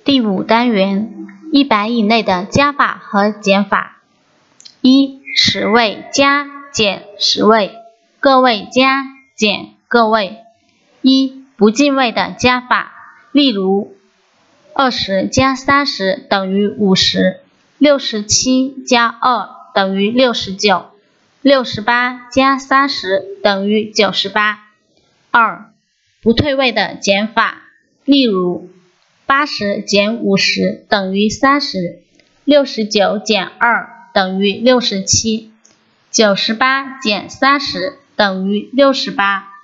第5单元100以内的加法和减法。一、10位加减10位，个位加减个位。一、不进位的加法，例如20加30等于50， 67加2等于69， 68加30等于98。二、不退位的减法，例如80减50等于30， 69减2等于67， 98减30等于68。